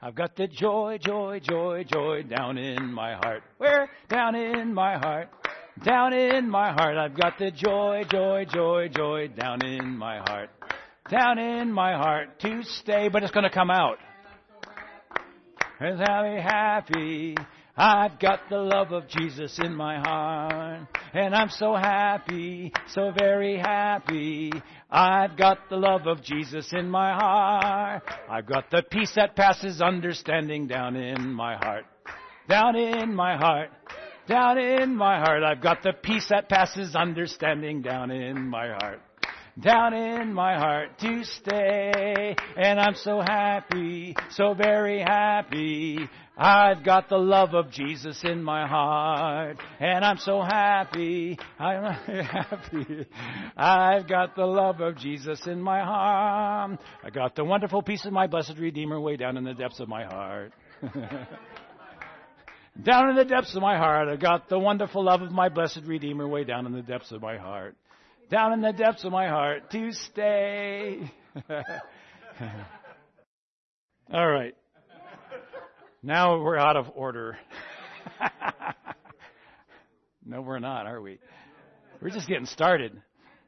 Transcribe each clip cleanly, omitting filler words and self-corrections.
I've got the joy, joy, joy, joy down in my heart. Where? Down in my heart. Down in my heart. I've got the joy, joy, joy, joy down in my heart. Down in my heart to stay, but it's going to come out. Happy, happy. I've got the love of Jesus in my heart. And I'm so happy, so very happy. I've got the love of Jesus in my heart. I've got the peace that passes understanding down in my heart. Down in my heart. Down in my heart. I've got the peace that passes understanding down in my heart. Down in my heart to stay. And I'm so happy, so very happy. I've got the love of Jesus in my heart. And I'm so happy, I'm happy. I've got the love of Jesus in my heart. I got the wonderful peace of my blessed Redeemer way down in the depths of my heart. Down in the depths of my heart, I got the wonderful love of my blessed Redeemer way down in the depths of my heart. Down in the depths of my heart to stay. All right. Now we're out of order. No, we're not, are we? We're just getting started.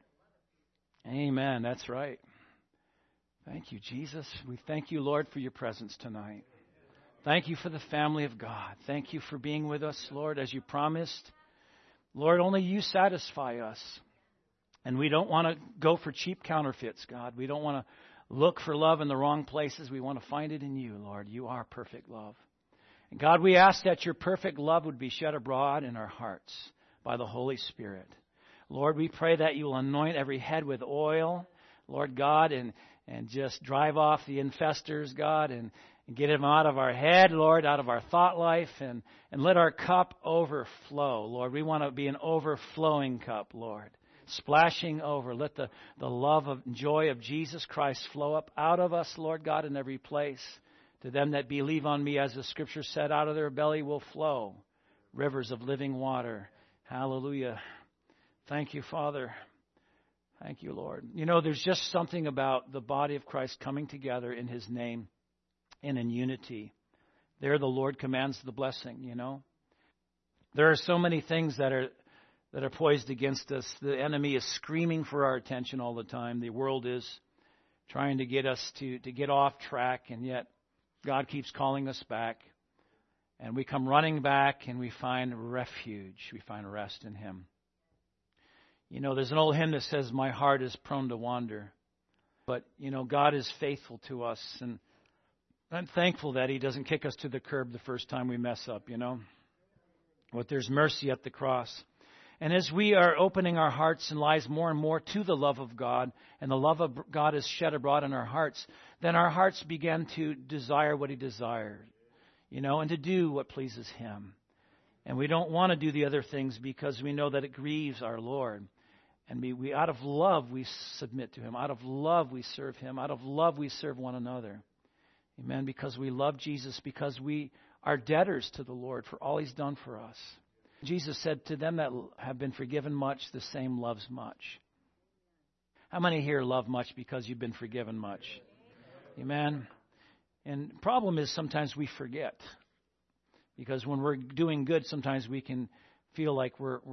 Amen. That's right. Thank you, Jesus. We thank you, Lord, for your presence tonight. Thank you for the family of God. Thank you for being with us, Lord, as you promised. Lord, only you satisfy us. And we don't want to go for cheap counterfeits, God. We don't want to look for love in the wrong places. We want to find it in you, Lord. You are perfect love. And God, we ask that your perfect love would be shed abroad in our hearts by the Holy Spirit. Lord, we pray that you will anoint every head with oil, Lord God, and just drive off the infestors, God, and get them out of our head, Lord, out of our thought life, and let our cup overflow, Lord. We want to be an overflowing cup, Lord. Splashing over. Let the love and joy of Jesus Christ flow up out of us, Lord God, in every place. To them that believe on me, as the Scripture said, out of their belly will flow rivers of living water. Hallelujah. Thank you, Father. Thank you, Lord. You know, there's just something about the body of Christ coming together in His name and in unity. There the Lord commands the blessing, you know. There are so many things that are poised against us. The enemy is screaming for our attention all the time. The world is trying to get us to get off track, and yet God keeps calling us back. And we come running back, and we find refuge. We find rest in Him. You know, there's an old hymn that says, my heart is prone to wander. But, you know, God is faithful to us, and I'm thankful that He doesn't kick us to the curb the first time we mess up, you know. But there's mercy at the cross. And as we are opening our hearts and lives more and more to the love of God, and the love of God is shed abroad in our hearts, then our hearts begin to desire what He desired, you know, and to do what pleases Him. And we don't want to do the other things because we know that it grieves our Lord. And we out of love, we submit to Him. Out of love, we serve Him. Out of love, we serve one another. Amen. Because we love Jesus, because we are debtors to the Lord for all He's done for us. Jesus said, to them that have been forgiven much, the same loves much. How many here love much because you've been forgiven much? Amen. And the problem is sometimes we forget. Because when we're doing good, sometimes we can feel like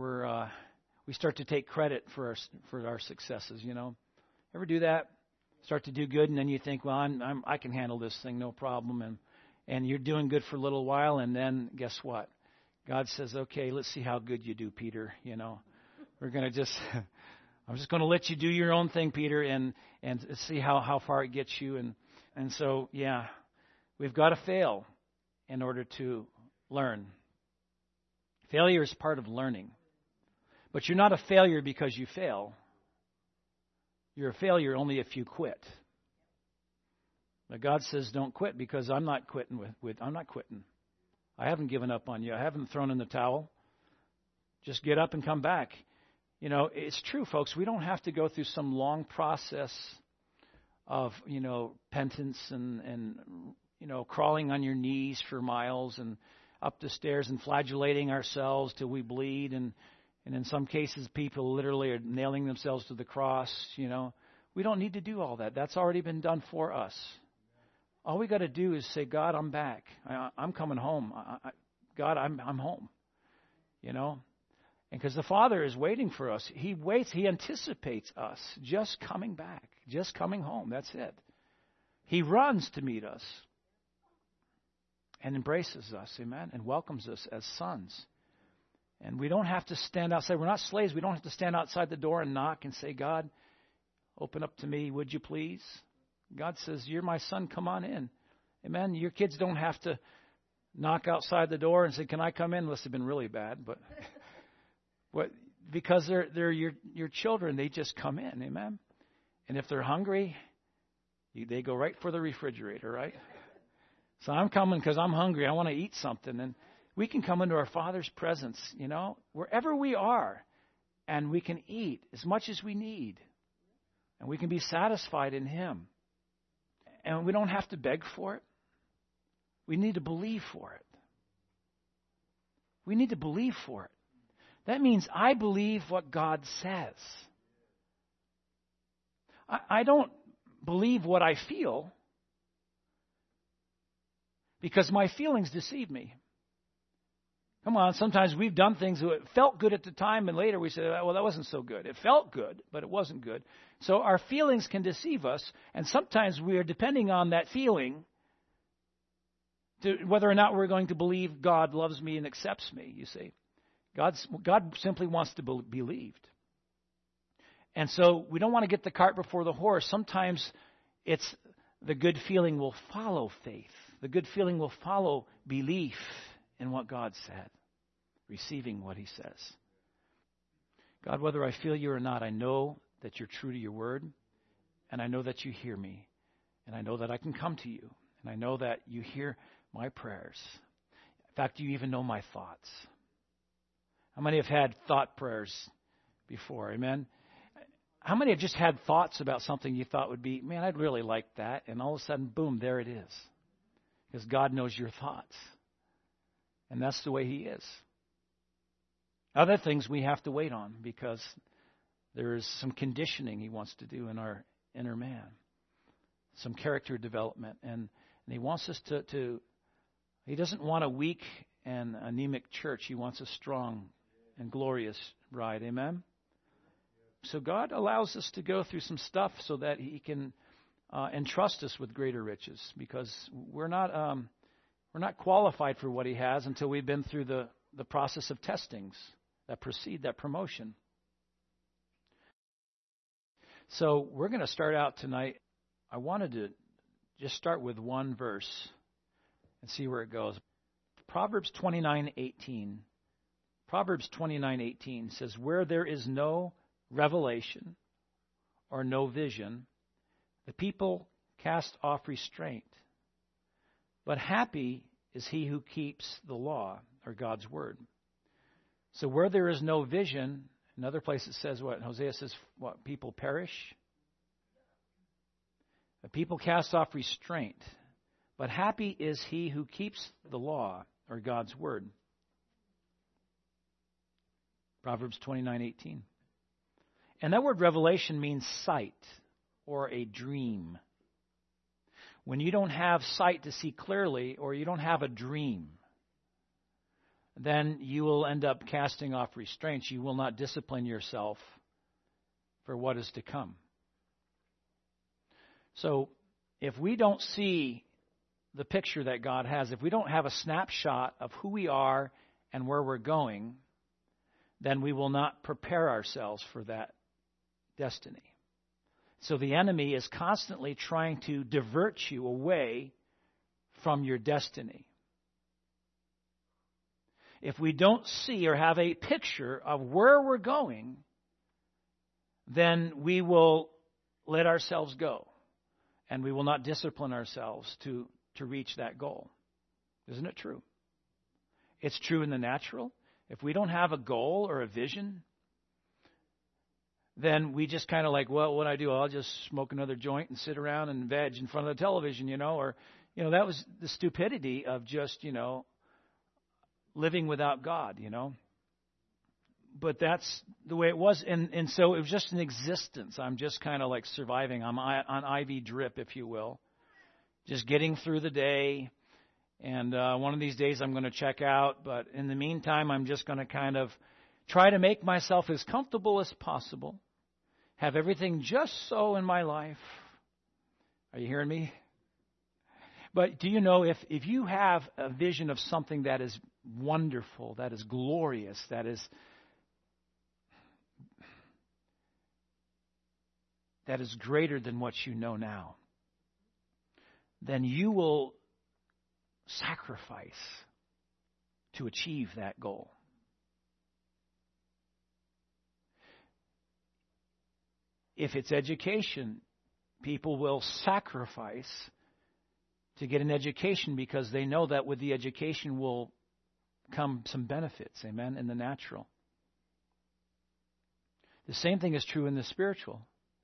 we start to take credit for our successes, you know. Ever do that? Start to do good, and then you think, well, I can handle this thing, no problem. And you're doing good for a little while, and then guess what? God says, okay, let's see how good you do, Peter. You know, I'm just going to let you do your own thing, Peter, and see how far it gets you. And so, yeah, we've got to fail in order to learn. Failure is part of learning. But you're not a failure because you fail. You're a failure only if you quit. But God says, don't quit, because I'm not quitting I'm not quitting. I haven't given up on you. I haven't thrown in the towel. Just get up and come back. You know, it's true, folks. We don't have to go through some long process of, you know, penance and you know, crawling on your knees for miles and up the stairs and flagellating ourselves till we bleed. And in some cases, people literally are nailing themselves to the cross, you know. We don't need to do all that. That's already been done for us. All we got to do is say, God, I'm back. I'm coming home. God, I'm home. You know? And because the Father is waiting for us. He waits. He anticipates us just coming back, just coming home. That's it. He runs to meet us and embraces us, amen, and welcomes us as sons. And we don't have to stand outside. We're not slaves. We don't have to stand outside the door and knock and say, God, open up to me, would you please? God says, you're my son, come on in. Amen. Your kids don't have to knock outside the door and say, can I come in? Unless they've been really bad. But because they're your children, they just come in. Amen. And if they're hungry, they go right for the refrigerator, right? So I'm coming because I'm hungry. I want to eat something. And we can come into our Father's presence, you know, wherever we are. And we can eat as much as we need. And we can be satisfied in Him. And we don't have to beg for it. We need to believe for it. We need to believe for it. That means I believe what God says. I don't believe what I feel because my feelings deceive me. Come on, sometimes we've done things that felt good at the time and later we say, well, that wasn't so good. It felt good, but it wasn't good. So our feelings can deceive us, and sometimes we are depending on that feeling to whether or not we're going to believe God loves me and accepts me, you see. God simply wants to be believed. And so we don't want to get the cart before the horse. Sometimes it's the good feeling will follow faith. The good feeling will follow belief in what God said, receiving what He says. God, whether I feel you or not, I know that you're true to your word, and I know that you hear me, and I know that I can come to you, and I know that you hear my prayers. In fact, you even know my thoughts. How many have had thought prayers before? Amen? How many have just had thoughts about something you thought would be, man, I'd really like that, and all of a sudden, boom, there it is. Because God knows your thoughts. And that's the way He is. Other things we have to wait on because there is some conditioning He wants to do in our inner man. Some character development. And He wants us to He doesn't want a weak and anemic church. He wants a strong and glorious bride. Amen? So God allows us to go through some stuff so that He can entrust us with greater riches, because we're not qualified for what He has until we've been through the process of testings that precede that promotion. So we're going to start out tonight. I wanted to just start with one verse and see where it goes. Proverbs 29:18. Proverbs 29:18 says, where there is no revelation or no vision, the people cast off restraint. But happy is he who keeps the law, or God's word. So where there is no vision, another place it says what? Hosea says what? People perish. The people cast off restraint. But happy is he who keeps the law, or God's word. Proverbs 29:18. And that word revelation means sight or a dream. When you don't have sight to see clearly, or you don't have a dream, then you will end up casting off restraints. You will not discipline yourself for what is to come. So if we don't see the picture that God has, if we don't have a snapshot of who we are and where we're going, then we will not prepare ourselves for that destiny. So the enemy is constantly trying to divert you away from your destiny. If we don't see or have a picture of where we're going, then we will let ourselves go, and we will not discipline ourselves to reach that goal. Isn't it true? It's true in the natural. If we don't have a goal or a vision, then we just kind of like, well, what do I do? I'll just smoke another joint and sit around and veg in front of the television, or, that was the stupidity of just, living without God, But that's the way it was. And so it was just an existence. I'm just kind of like surviving. I'm on IV drip, if you will. just getting through the day. And one of these days I'm going to check out. But in the meantime, I'm just going to kind of try to make myself as comfortable as possible. Have everything just so in my life. Are you hearing me? But do you know, if you have a vision of something that is wonderful, that is glorious, that is greater than what you know now, then you will sacrifice to achieve that goal. If it's education, people will sacrifice to get an education because they know that with the education will come some benefits, amen, in the natural. The same thing is true in the spiritual.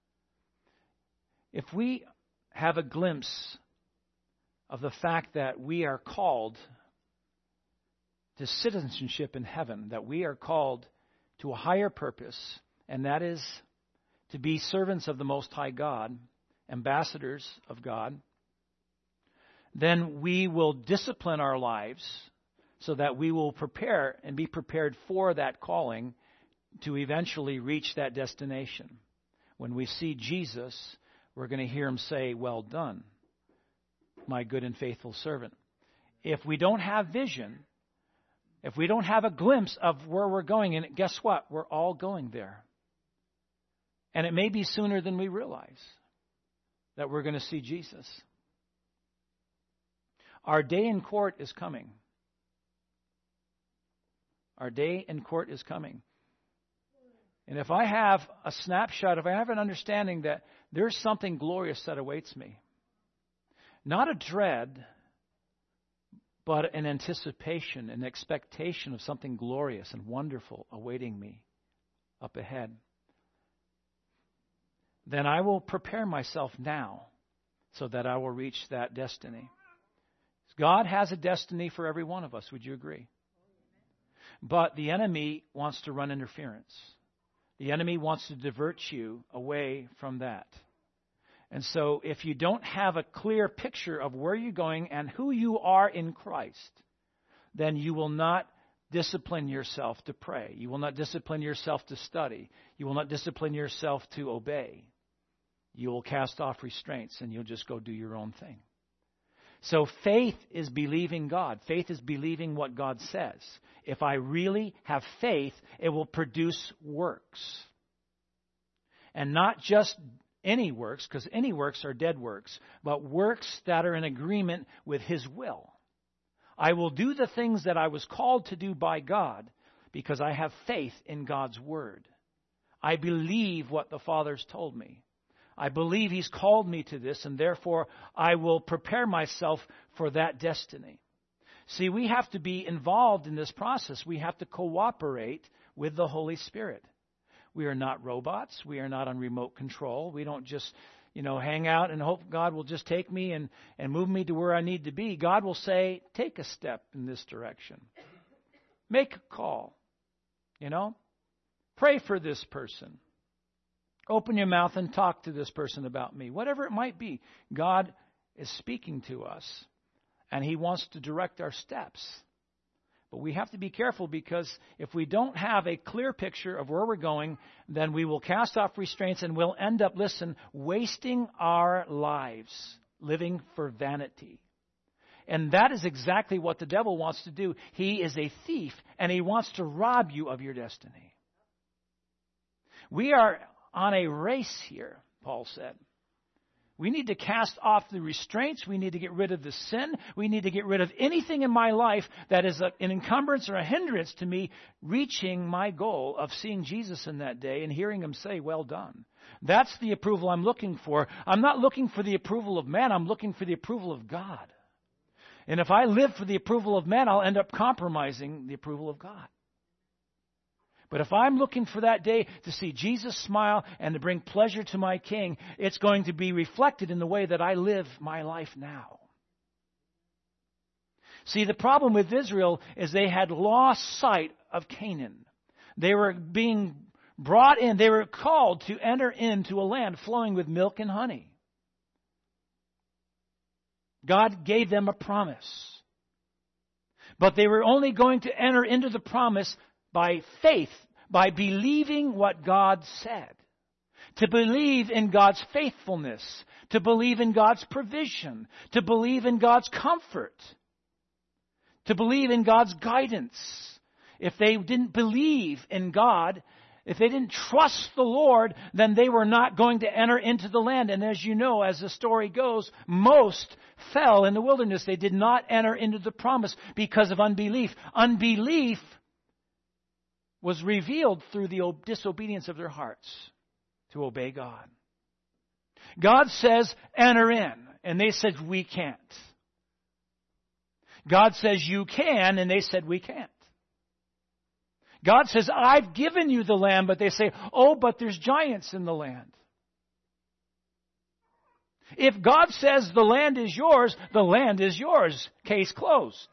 If we have a glimpse of the fact that we are called to citizenship in heaven, that we are called to a higher purpose, and that is to be servants of the Most High God, ambassadors of God, then we will discipline our lives so that we will prepare and be prepared for that calling to eventually reach that destination. When we see Jesus, we're going to hear him say, "Well done, my good and faithful servant." If we don't have vision, if we don't have a glimpse of where we're going, and guess what? We're all going there. And it may be sooner than we realize that we're going to see Jesus. Our day in court is coming. Our day in court is coming. And if I have a snapshot, if I have an understanding that there's something glorious that awaits me, not a dread, but an anticipation, an expectation of something glorious and wonderful awaiting me up ahead, then I will prepare myself now so that I will reach that destiny. God has a destiny for every one of us. Would you agree? But the enemy wants to run interference. The enemy wants to divert you away from that. And so if you don't have a clear picture of where you're going and who you are in Christ, then you will not discipline yourself to pray. You will not discipline yourself to study. You will not discipline yourself to obey. You will cast off restraints and you'll just go do your own thing. So faith is believing God. Faith is believing what God says. If I really have faith, it will produce works. And not just any works, because any works are dead works, but works that are in agreement with His will. I will do the things that I was called to do by God because I have faith in God's Word. I believe what the Father's told me. I believe He's called me to this, and therefore I will prepare myself for that destiny. See, we have to be involved in this process. We have to cooperate with the Holy Spirit. We are not robots. We are not on remote control. We don't just, hang out and hope God will just take me and move me to where I need to be. God will say, take a step in this direction. Make a call. Pray for this person. Open your mouth and talk to this person about me. Whatever it might be, God is speaking to us, and He wants to direct our steps. But we have to be careful, because if we don't have a clear picture of where we're going, then we will cast off restraints and we'll end up, wasting our lives, living for vanity. And that is exactly what the devil wants to do. He is a thief, and he wants to rob you of your destiny. We are on a race here, Paul said. We need to cast off the restraints. We need to get rid of the sin. We need to get rid of anything in my life that is an encumbrance or a hindrance to me reaching my goal of seeing Jesus in that day and hearing Him say, "Well done." That's the approval I'm looking for. I'm not looking for the approval of man. I'm looking for the approval of God. And if I live for the approval of man, I'll end up compromising the approval of God. But if I'm looking for that day to see Jesus smile and to bring pleasure to my King, it's going to be reflected in the way that I live my life now. See, the problem with Israel is they had lost sight of Canaan. They were being brought in. They were called to enter into a land flowing with milk and honey. God gave them a promise. But they were only going to enter into the promise by faith, by believing what God said. To believe in God's faithfulness. To believe in God's provision. To believe in God's comfort. To believe in God's guidance. If they didn't believe in God, if they didn't trust the Lord, then they were not going to enter into the land. And as you know, as the story goes, most fell in the wilderness. They did not enter into the promise because of unbelief. Unbelief was revealed through the disobedience of their hearts to obey God. God says, enter in. And they said, we can't. God says, you can. And they said, we can't. God says, I've given you the land, but they say, oh, but there's giants in the land. If God says the land is yours, the land is yours. Case closed.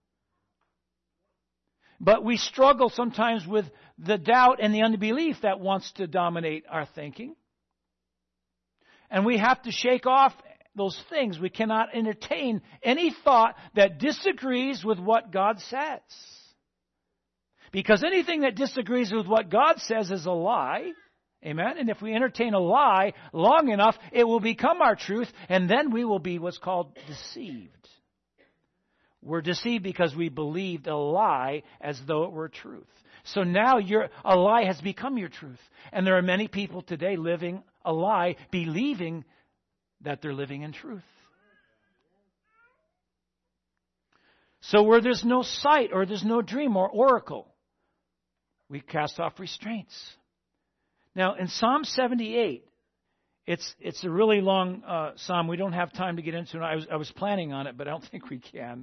But we struggle sometimes with the doubt and the unbelief that wants to dominate our thinking. And we have to shake off those things. We cannot entertain any thought that disagrees with what God says. Because anything that disagrees with what God says is a lie. Amen? And if we entertain a lie long enough, it will become our truth, and then we will be what's called deceived. We're deceived because we believed a lie as though it were truth. So now a lie has become your truth. And there are many people today living a lie, believing that they're living in truth. So where there's no sight or there's no dream or oracle, we cast off restraints. Now, in Psalm 78, it's a really long psalm. We don't have time to get into it. I was planning on it, but I don't think we can.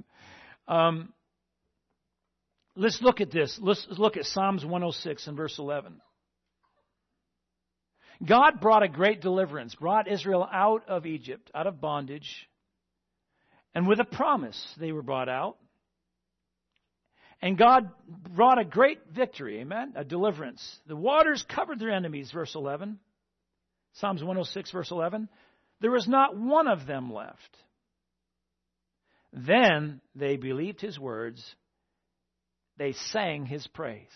Let's look at this. Let's look at Psalms 106 and verse 11. God brought a great deliverance, brought Israel out of Egypt, out of bondage, and with a promise they were brought out. And God brought a great victory, amen, a deliverance. The waters covered their enemies, verse 11. Psalms 106, verse 11. There was not one of them left. Then they believed his words. They sang his praise.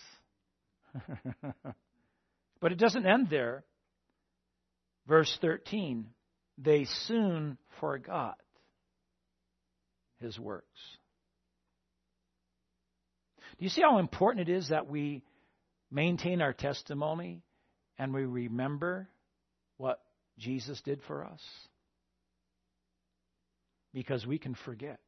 But it doesn't end there. Verse 13. They soon forgot his works. Do you see how important it is that we maintain our testimony and we remember what Jesus did for us? Because we can forget.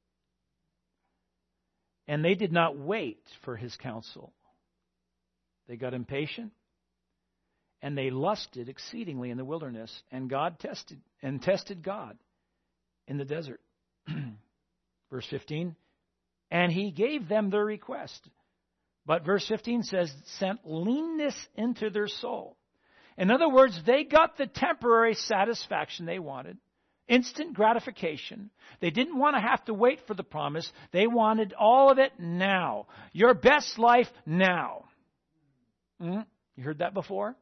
And they did not wait for his counsel. They got impatient and they lusted exceedingly in the wilderness, and God tested God in the desert. Verse 15. And he gave them their request. But verse 15 says, sent leanness into their soul. In other words, they got the temporary satisfaction they wanted. Instant gratification. They didn't want to have to wait for the promise. They wanted all of it now. Your best life now. You heard that before?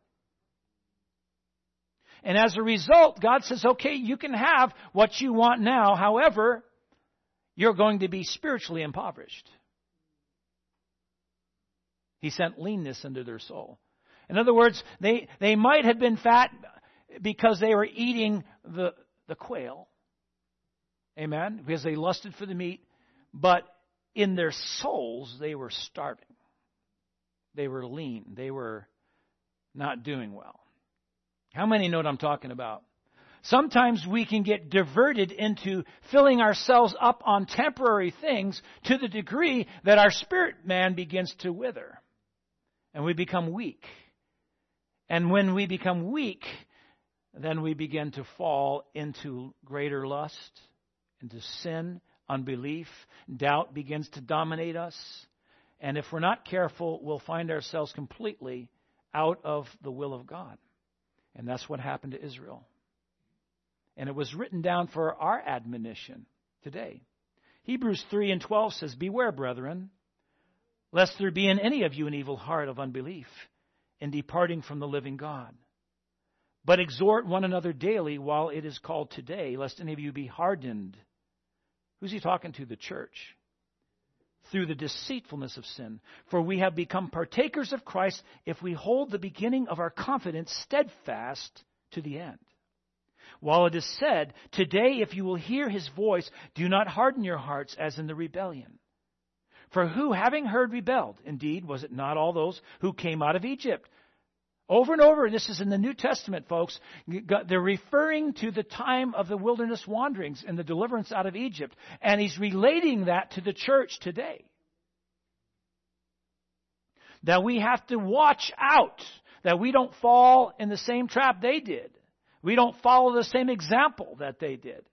And as a result, God says, okay, you can have what you want now. However, you're going to be spiritually impoverished. He sent leanness into their soul. In other words, they might have been fat because they were eating the quail. Amen? Because they lusted for the meat. But in their souls, they were starving. They were lean. They were not doing well. How many know what I'm talking about? Sometimes we can get diverted into filling ourselves up on temporary things to the degree that our spirit man begins to wither. And we become weak. And when we become weak, then we begin to fall into greater lust, into sin, unbelief. Doubt begins to dominate us. And if we're not careful, we'll find ourselves completely out of the will of God. And that's what happened to Israel. And it was written down for our admonition today. Hebrews 3:12 says, beware, brethren, lest there be in any of you an evil heart of unbelief in departing from the living God. But exhort one another daily while it is called today, lest any of you be hardened Who's he talking to? The church. Through the deceitfulness of sin. For we have become partakers of Christ if we hold the beginning of our confidence steadfast to the end. While it is said, today if you will hear his voice, do not harden your hearts as in the rebellion. For who, having heard, rebelled? Indeed, was it not all those who came out of Egypt? Over and over, this is in the New Testament, folks, they're referring to the time of the wilderness wanderings and the deliverance out of Egypt. And he's relating that to the church today. That we have to watch out that we don't fall in the same trap they did. We don't follow the same example that they did.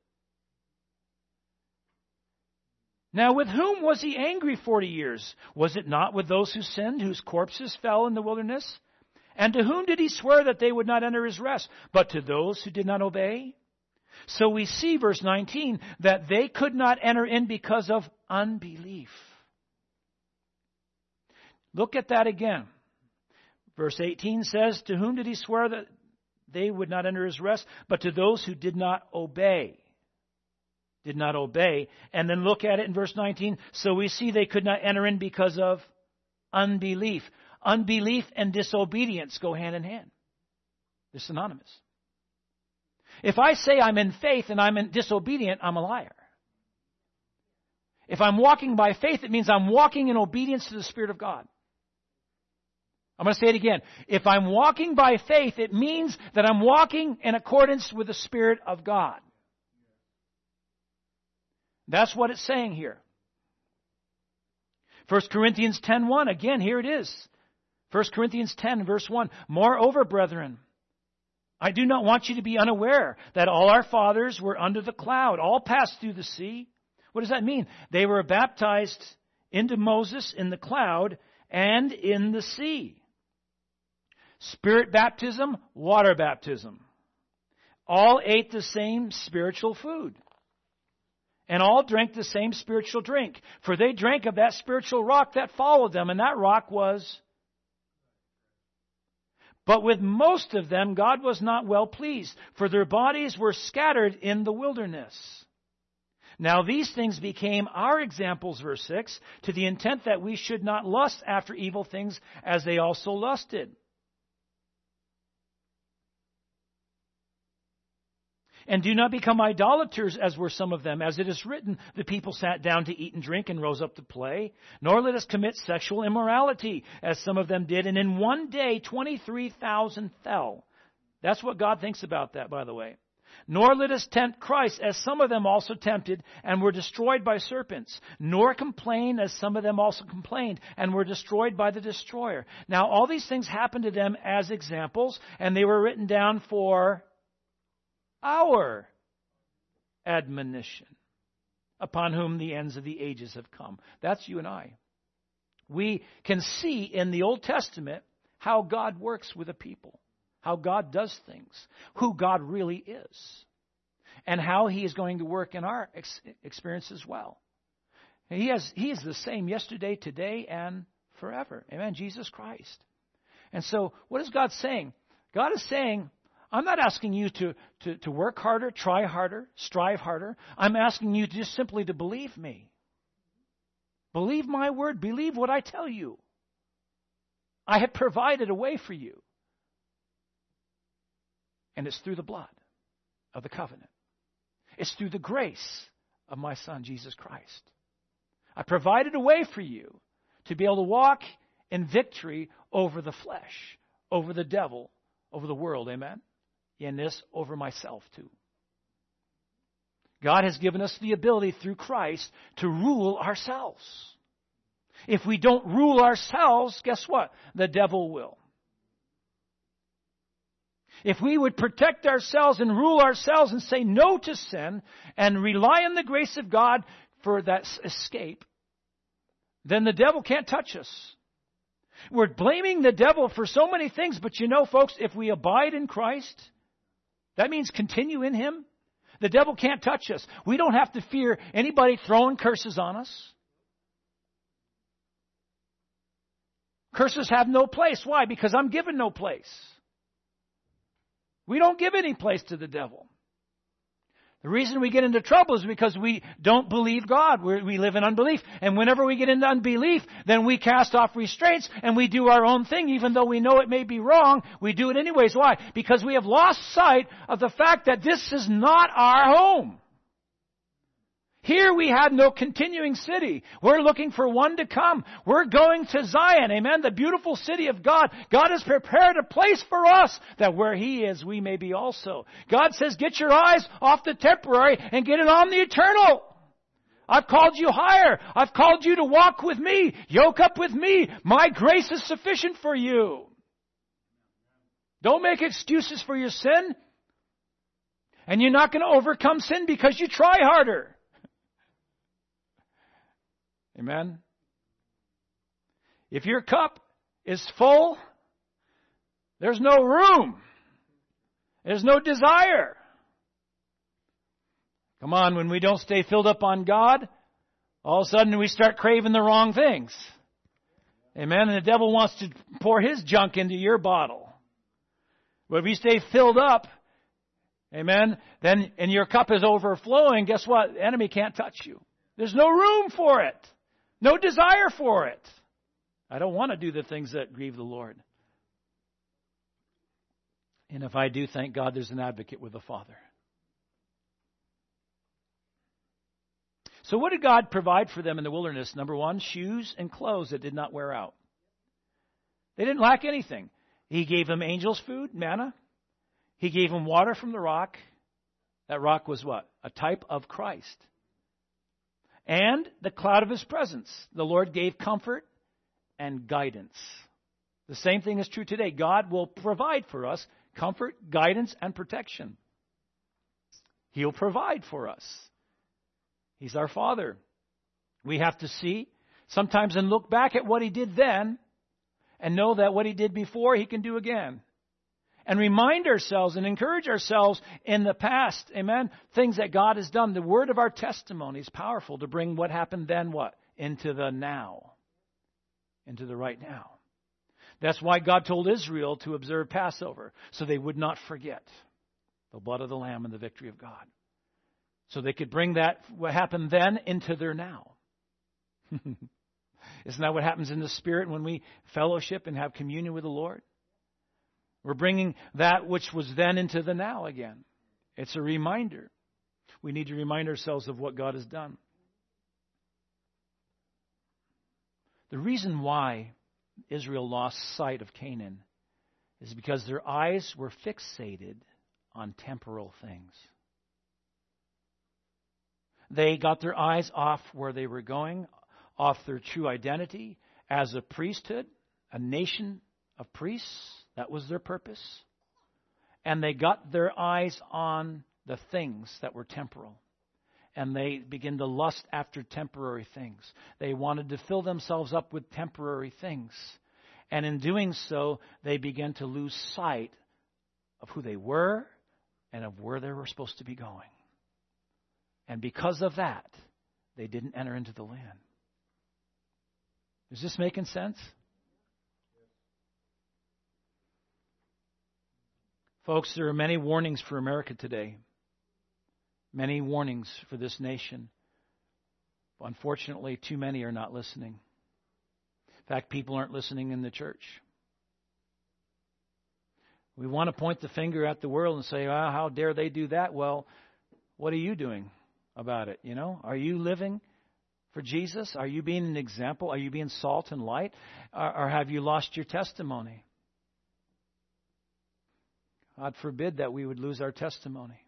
Now, with whom was he angry 40 years? Was it not with those who sinned, whose corpses fell in the wilderness? And to whom did he swear that they would not enter his rest? But to those who did not obey? So we see, verse 19, that they could not enter in because of unbelief. Look at that again. Verse 18 says, to whom did he swear that they would not enter his rest? But to those who did not obey. Did not obey. And then look at it in verse 19. So we see they could not enter in because of unbelief. Unbelief and disobedience go hand in hand. They're synonymous. If I say I'm in faith and I'm disobedient, I'm a liar. If I'm walking by faith, it means I'm walking in obedience to the Spirit of God. I'm going to say it again. If I'm walking by faith, it means that I'm walking in accordance with the Spirit of God. That's what it's saying here. 1 Corinthians 10:1, again, here it is. 1 Corinthians 10, verse 1. Moreover, brethren, I do not want you to be unaware that all our fathers were under the cloud, all passed through the sea. What does that mean? They were baptized into Moses in the cloud and in the sea. Spirit baptism, water baptism. All ate the same spiritual food. And all drank the same spiritual drink. For they drank of that spiritual rock that followed them, and that rock was... But with most of them, God was not well pleased, for their bodies were scattered in the wilderness. Now these things became our examples, verse 6, to the intent that we should not lust after evil things as they also lusted. And do not become idolaters, as were some of them. As it is written, the people sat down to eat and drink and rose up to play. Nor let us commit sexual immorality, as some of them did. And in one day, 23,000 fell. That's what God thinks about that, by the way. Nor let us tempt Christ, as some of them also tempted and were destroyed by serpents. Nor complain, as some of them also complained and were destroyed by the destroyer. Now, all these things happened to them as examples, and they were written down for our admonition, upon whom the ends of the ages have come. That's you and I. We can see in the Old Testament how God works with a people, how God does things, who God really is, and how He is going to work in our experience as well. He is the same yesterday, today, and forever. Amen. Jesus Christ. And so, what is God saying? God is saying, I'm not asking you to work harder, try harder, strive harder. I'm asking you just simply to believe me. Believe my word. Believe what I tell you. I have provided a way for you. And it's through the blood of the covenant. It's through the grace of my Son, Jesus Christ. I provided a way for you to be able to walk in victory over the flesh, over the devil, over the world. Amen? In this, over myself too. God has given us the ability through Christ to rule ourselves. If we don't rule ourselves, guess what? The devil will. If we would protect ourselves and rule ourselves and say no to sin and rely on the grace of God for that escape, then the devil can't touch us. We're blaming the devil for so many things, but you know, folks, if we abide in Christ, that means continue in Him. The devil can't touch us. We don't have to fear anybody throwing curses on us. Curses have no place. Why? Because I'm given no place. We don't give any place to the devil. The reason we get into trouble is because we don't believe God. We live in unbelief. And whenever we get into unbelief, then we cast off restraints and we do our own thing. Even though we know it may be wrong, we do it anyways. Why? Because we have lost sight of the fact that this is not our home. Here we had no continuing city. We're looking for one to come. We're going to Zion, amen, the beautiful city of God. God has prepared a place for us that where He is, we may be also. God says, get your eyes off the temporary and get it on the eternal. I've called you higher. I've called you to walk with me. Yoke up with me. My grace is sufficient for you. Don't make excuses for your sin. And you're not going to overcome sin because you try harder. Amen. If your cup is full, there's no room. There's no desire. Come on, when we don't stay filled up on God, all of a sudden we start craving the wrong things. Amen. And the devil wants to pour his junk into your bottle. But if you stay filled up, amen, then and your cup is overflowing, guess what? The enemy can't touch you. There's no room for it. No desire for it. I don't want to do the things that grieve the Lord. And if I do, thank God there's an advocate with the Father. So what did God provide for them in the wilderness? Number one, shoes and clothes that did not wear out. They didn't lack anything. He gave them angels' food, manna. He gave them water from the rock. That rock was what? A type of Christ. And the cloud of His presence. The Lord gave comfort and guidance. The same thing is true today. God will provide for us comfort, guidance, and protection. He'll provide for us. He's our Father. We have to see sometimes and look back at what He did then and know that what He did before He can do again. And remind ourselves and encourage ourselves in the past, amen, things that God has done. The word of our testimony is powerful to bring what happened then what? Into the now. Into the right now. That's why God told Israel to observe Passover, so they would not forget the blood of the Lamb and the victory of God. So they could bring that, what happened then, into their now. Isn't that what happens in the Spirit when we fellowship and have communion with the Lord? We're bringing that which was then into the now again. It's a reminder. We need to remind ourselves of what God has done. The reason why Israel lost sight of Canaan is because their eyes were fixated on temporal things. They got their eyes off where they were going, off their true identity as a priesthood, a nation of priests. That was their purpose. And they got their eyes on the things that were temporal. And they began to lust after temporary things. They wanted to fill themselves up with temporary things. And in doing so, they began to lose sight of who they were and of where they were supposed to be going. And because of that, they didn't enter into the land. Is this making sense? Folks, there are many warnings for America today. Many warnings for this nation. Unfortunately, too many are not listening. In fact, people aren't listening in the church. We want to point the finger at the world and say, oh, how dare they do that? Well, what are you doing about it? You know, are you living for Jesus? Are you being an example? Are you being salt and light? Or have you lost your testimony? God forbid that we would lose our testimony.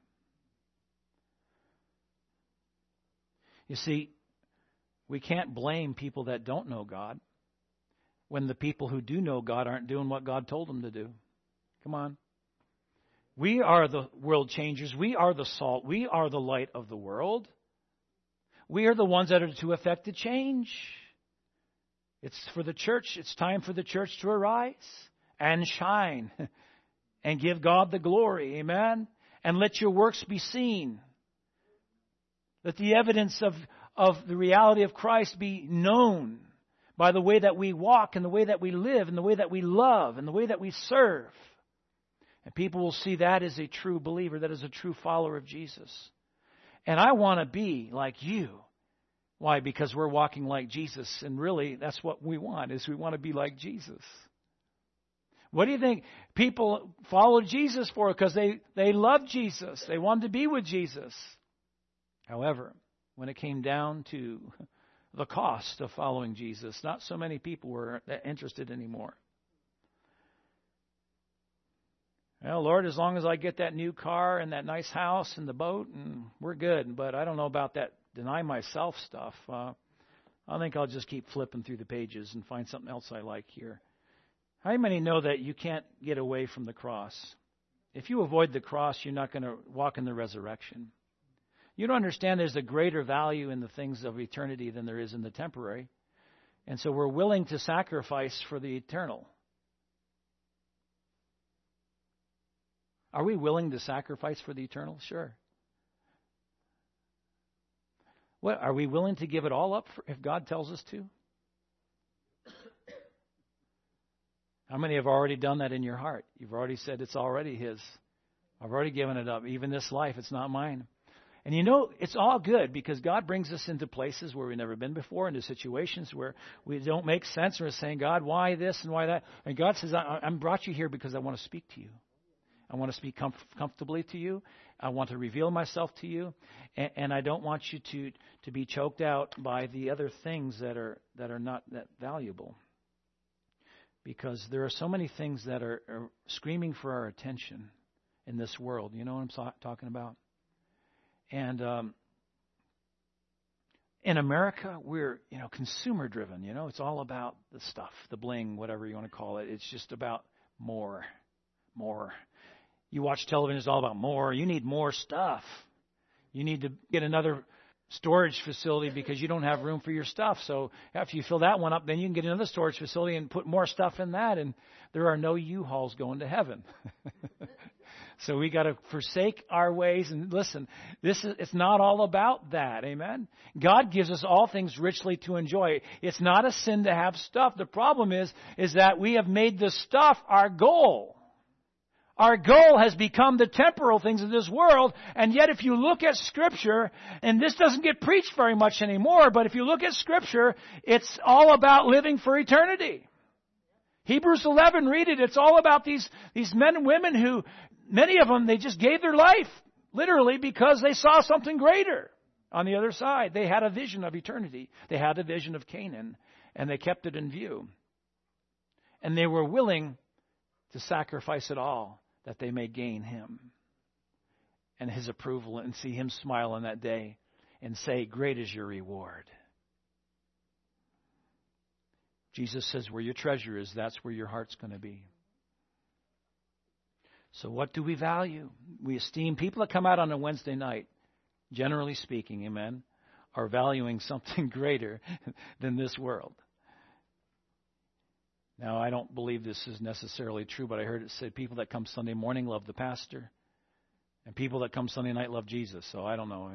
You see, we can't blame people that don't know God when the people who do know God aren't doing what God told them to do. Come on. We are the world changers. We are the salt. We are the light of the world. We are the ones that are to effect the change. It's for the church. It's time for the church to arise and shine and give God the glory. Amen. And let your works be seen. Let the evidence of the reality of Christ be known by the way that we walk and the way that we live and the way that we love and the way that we serve. And people will see that as a true believer, that is a true follower of Jesus. And I want to be like you. Why? Because we're walking like Jesus. And really, that's what we want, is we want to be like Jesus. What do you think people followed Jesus for? Because they loved Jesus. They wanted to be with Jesus. However, when it came down to the cost of following Jesus, not so many people were interested anymore. Well, Lord, as long as I get that new car and that nice house and the boat, and we're good. But I don't know about that deny myself stuff. I think I'll just keep flipping through the pages and find something else I like here. How many know that you can't get away from the cross? If you avoid the cross, you're not going to walk in the resurrection. You don't understand there's a greater value in the things of eternity than there is in the temporary. And so we're willing to sacrifice for the eternal. Are we willing to sacrifice for the eternal? Sure. What, are we willing to give it all up if God tells us to? How many have already done that in your heart? You've already said it's already His. I've already given it up. Even this life, it's not mine. And you know, it's all good because God brings us into places where we've never been before, into situations where we don't make sense. We're saying, God, why this and why that? And God says, I brought you here because I want to speak to you. I want to speak comfortably to you. I want to reveal myself to you. And I don't want you to be choked out by the other things that are not that valuable. Because there are so many things that are screaming for our attention in this world. You know what I'm talking about? And in America, we're, consumer driven. It's all about the stuff, the bling, whatever you want to call it. It's just about more. You watch television, it's all about more. You need more stuff. You need to get another storage facility because you don't have room for your stuff. So after you fill that one up, then you can get another storage facility and put more stuff in that. And there are no U-Hauls going to heaven. So we got to forsake our ways. And listen, it's not all about that. Amen. God gives us all things richly to enjoy. It's not a sin to have stuff. The problem is that we have made the stuff our goal. Our goal has become the temporal things of this world, and yet if you look at Scripture, and this doesn't get preached very much anymore, but if you look at Scripture, it's all about living for eternity. Hebrews 11, read it. It's all about these men and women who, many of them, they just gave their life, literally, because they saw something greater on the other side. They had a vision of eternity. They had a vision of Canaan, and they kept it in view. And they were willing to sacrifice it all, that they may gain Him and His approval and see Him smile on that day and say, great is your reward. Jesus says, where your treasure is, that's where your heart's going to be. So what do we value? We esteem people that come out on a Wednesday night, generally speaking, amen, are valuing something greater than this world. Now, I don't believe this is necessarily true, but I heard it said people that come Sunday morning love the pastor, and people that come Sunday night love Jesus. So I don't know.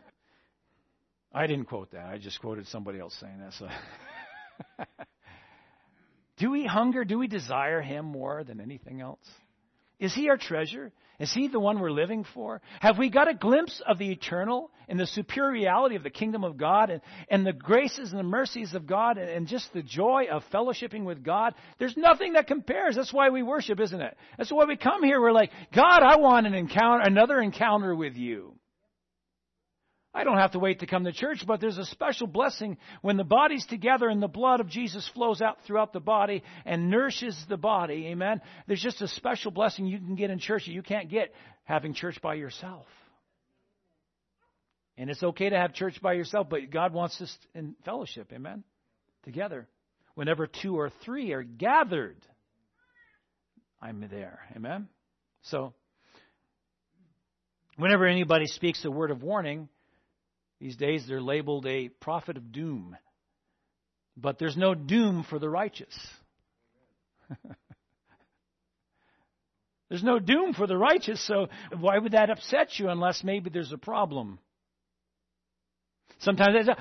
I didn't quote that. I just quoted somebody else saying that. So. Do we hunger? Do we desire Him more than anything else? Is He our treasure? Is He the one we're living for? Have we got a glimpse of the eternal and the superior reality of the kingdom of God and the graces and the mercies of God and just the joy of fellowshipping with God? There's nothing that compares. That's why we worship, isn't it? That's why we come here. We're like, God, I want another encounter with you. I don't have to wait to come to church, but there's a special blessing when the body's together and the blood of Jesus flows out throughout the body and nourishes the body. Amen. There's just a special blessing you can get in church that you can't get having church by yourself. And it's okay to have church by yourself, but God wants us in fellowship. Amen. Together. Whenever 2 or 3 are gathered, I'm there. Amen. So, whenever anybody speaks a word of warning, these days they're labeled a prophet of doom. But there's no doom for the righteous. There's no doom for the righteous, so why would that upset you unless maybe there's a problem? Sometimes they say,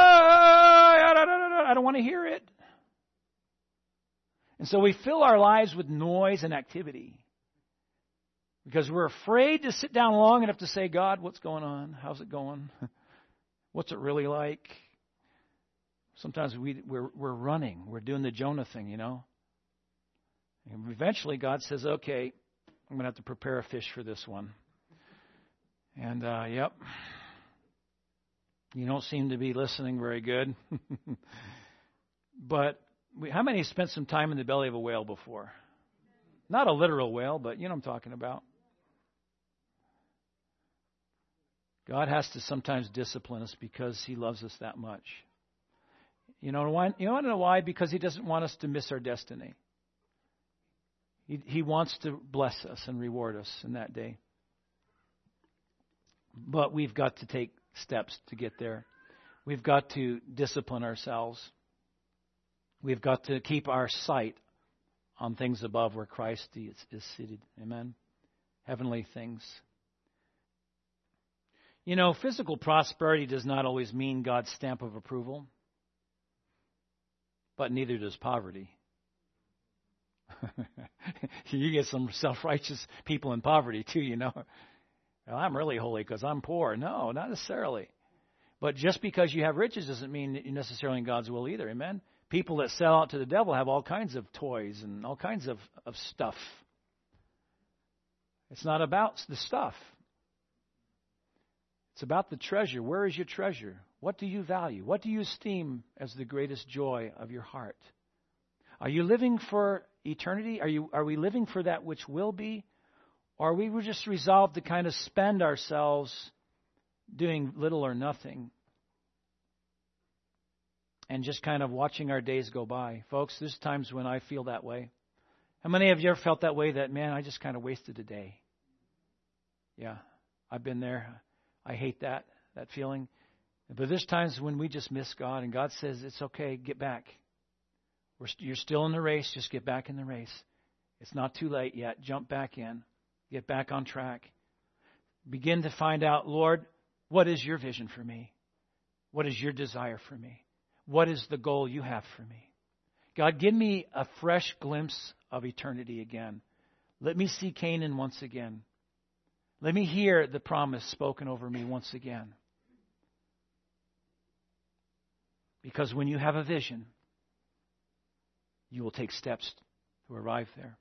I don't want to hear it. And so we fill our lives with noise and activity. Because we're afraid to sit down long enough to say, God, what's going on? How's it going? What's it really like? Sometimes we're running. We're doing the Jonah thing, you know. And eventually God says, okay, I'm going to have to prepare a fish for this one. And, yep, you don't seem to be listening very good. But how many have spent some time in the belly of a whale before? Not a literal whale, but you know what I'm talking about. God has to sometimes discipline us because He loves us that much. You know why? You want to know why? Because He doesn't want us to miss our destiny. He wants to bless us and reward us in that day. But we've got to take steps to get there. We've got to discipline ourselves. We've got to keep our sight on things above where Christ is seated. Amen? Heavenly things. You know, physical prosperity does not always mean God's stamp of approval. But neither does poverty. You get some self-righteous people in poverty too, you know. Well, I'm really holy because I'm poor. No, not necessarily. But just because you have riches doesn't mean that you're necessarily in God's will either. Amen? People that sell out to the devil have all kinds of toys and all kinds of stuff. It's not about the stuff. It's about the treasure. Where is your treasure? What do you value? What do you esteem as the greatest joy of your heart? Are you living for eternity? Are we living for that which will be? Or are we just resolved to kind of spend ourselves doing little or nothing and just kind of watching our days go by? Folks, there's times when I feel that way. How many of you ever felt that way, that, man, I just kind of wasted a day? Yeah, I've been there. I hate that feeling. But there's times when we just miss God, and God says, it's okay, get back. You're still in the race, just get back in the race. It's not too late yet. Jump back in. Get back on track. Begin to find out, Lord, what is your vision for me? What is your desire for me? What is the goal you have for me? God, give me a fresh glimpse of eternity again. Let me see Canaan once again. Let me hear the promise spoken over me once again. Because when you have a vision, you will take steps to arrive there.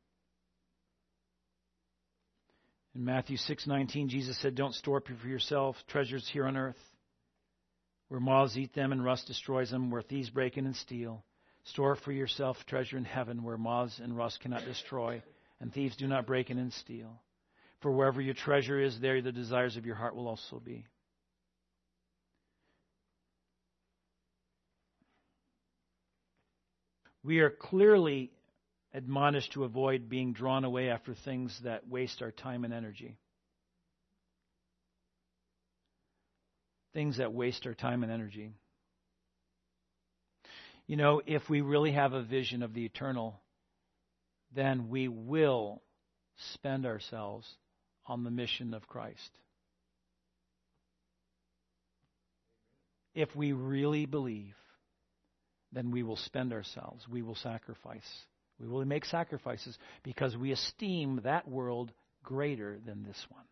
In Matthew 6:19, Jesus said, don't store up for yourself treasures here on earth, where moths eat them and rust destroys them, where thieves break in and steal. Store for yourself treasure in heaven, where moths and rust cannot destroy, and thieves do not break in and steal. For wherever your treasure is, there the desires of your heart will also be. We are clearly admonished to avoid being drawn away after things that waste our time and energy. Things that waste our time and energy. You know, if we really have a vision of the eternal, then we will spend ourselves on the mission of Christ. If we really believe, then we will spend ourselves. We will sacrifice. We will make sacrifices because we esteem that world greater than this one.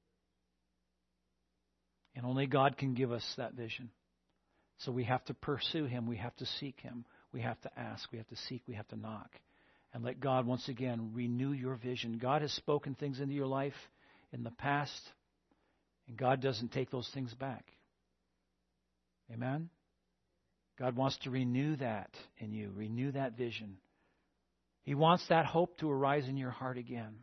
And only God can give us that vision. So we have to pursue Him. We have to seek Him. We have to ask. We have to seek. We have to knock. And let God once again renew your vision. God has spoken things into your life in the past, and God doesn't take those things back. Amen? God wants to renew that in you, renew that vision. He wants that hope to arise in your heart again.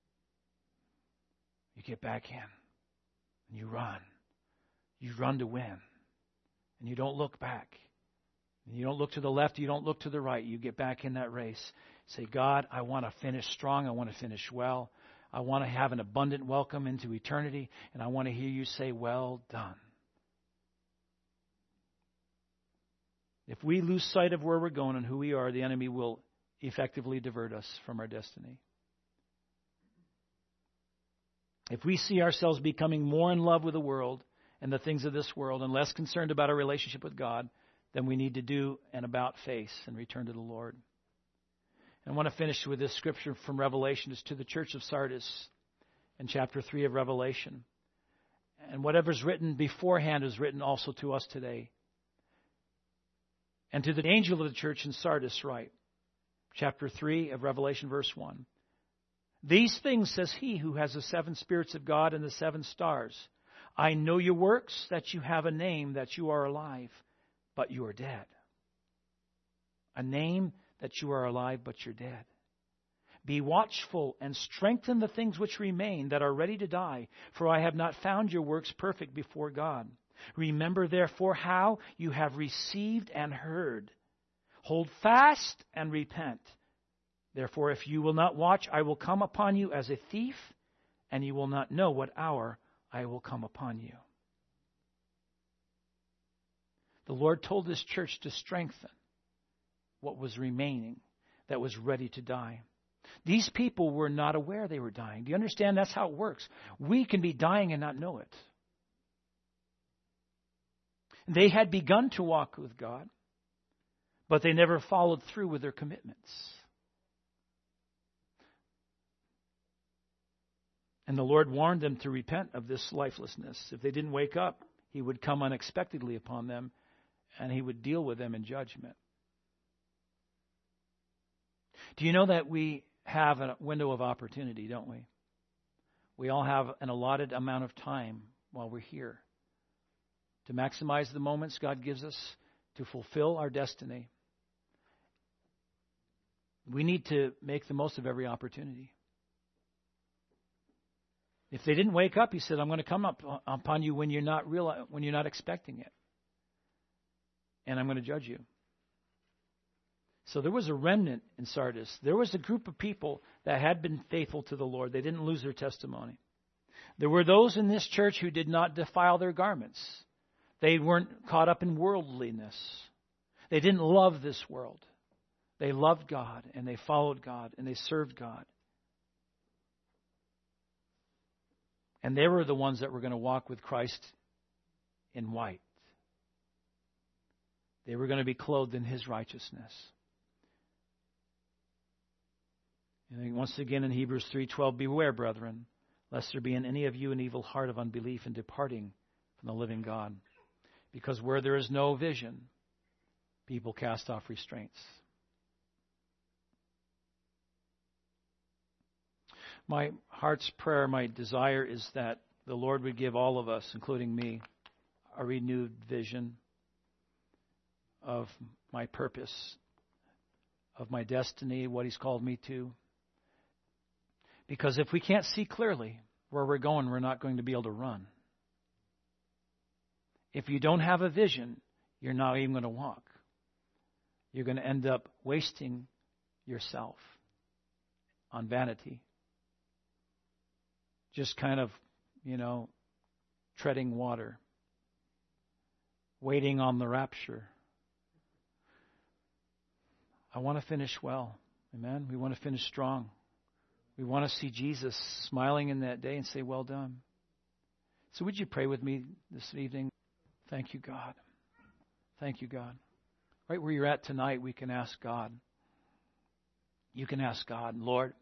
You get back in, and you run. You run to win, and you don't look back. And you don't look to the left, you don't look to the right. You get back in that race. Say, God, I want to finish strong. I want to finish well. I want to have an abundant welcome into eternity, and I want to hear you say, well done. If we lose sight of where we're going and who we are, the enemy will effectively divert us from our destiny. If we see ourselves becoming more in love with the world and the things of this world and less concerned about our relationship with God, then we need to do an about face and return to the Lord. And I want to finish with this scripture from Revelation. It's to the church of Sardis. in chapter 3 of Revelation. And whatever's written beforehand is written also to us today. And to the angel of the church in Sardis write, chapter 3 of Revelation, verse 1. These things says he who has the 7 spirits of God and the 7 stars. I know your works, that you have a name, that you are alive, but you are dead. A name that you are alive, but you're dead. Be watchful and strengthen the things which remain that are ready to die, for I have not found your works perfect before God. Remember therefore how you have received and heard. Hold fast and repent. Therefore, if you will not watch, I will come upon you as a thief, and you will not know what hour I will come upon you. The Lord told His church to strengthen what was remaining that was ready to die. These people were not aware they were dying. Do you understand? That's how it works. We can be dying and not know it. They had begun to walk with God, but they never followed through with their commitments. And the Lord warned them to repent of this lifelessness. If they didn't wake up, He would come unexpectedly upon them, and He would deal with them in judgment. Do you know that we have a window of opportunity, don't we? We all have an allotted amount of time while we're here to maximize the moments God gives us to fulfill our destiny. We need to make the most of every opportunity. If they didn't wake up, He said, I'm going to come up upon you when you're not expecting it. And I'm going to judge you. So there was a remnant in Sardis. There was a group of people that had been faithful to the Lord. They didn't lose their testimony. There were those in this church who did not defile their garments. They weren't caught up in worldliness. They didn't love this world. They loved God, and they followed God, and they served God. And they were the ones that were going to walk with Christ in white. They were going to be clothed in His righteousness. And once again in Hebrews 3:12, beware, brethren, lest there be in any of you an evil heart of unbelief in departing from the living God. Because where there is no vision, people cast off restraints. My heart's prayer, my desire is that the Lord would give all of us, including me, a renewed vision of my purpose, of my destiny, what He's called me to. Because if we can't see clearly where we're going, we're not going to be able to run. If you don't have a vision, you're not even going to walk. You're going to end up wasting yourself on vanity. Just kind of, treading water, waiting on the rapture. I want to finish well. Amen? We want to finish strong. We want to see Jesus smiling in that day and say, well done. So would you pray with me this evening? Thank you, God. Thank you, God. Right where you're at tonight, we can ask God. You can ask God, Lord,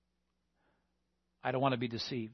I don't want to be deceived.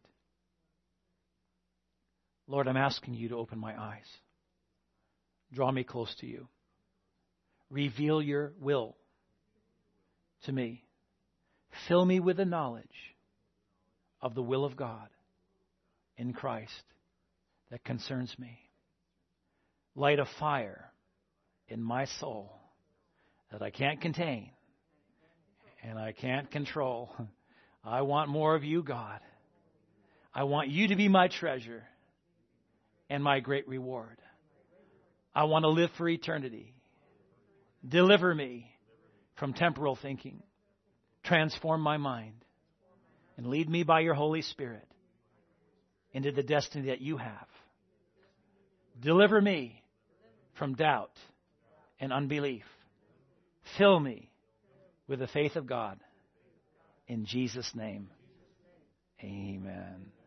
Lord, I'm asking you to open my eyes. Draw me close to you. Reveal your will to me. Fill me with the knowledge of the will of God in Christ that concerns me. Light a fire in my soul that I can't contain and I can't control. I want more of you, God. I want you to be my treasure and my great reward. I want to live for eternity. Deliver me from temporal thinking. Transform my mind and lead me by your Holy Spirit into the destiny that you have. Deliver me from doubt and unbelief. Fill me with the faith of God. In Jesus' name, amen.